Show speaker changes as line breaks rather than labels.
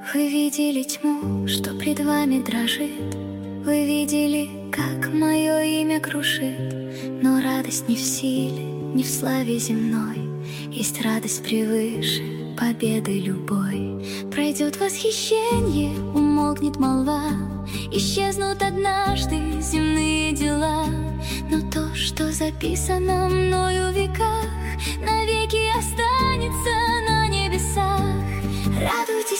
Вы видели тьму, что пред вами дрожит. Вы видели, как мое имя крушит. Но радость не в силе, не в славе земной. Есть радость превыше победы любой. Пройдет восхищение, умолкнет молва, исчезнут однажды земные дела. Но то, что записано мною в веках, навеки останется на небесах. Радуйтесь,